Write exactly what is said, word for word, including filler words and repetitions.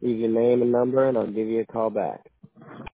leave your name and number, and I'll give you a call back.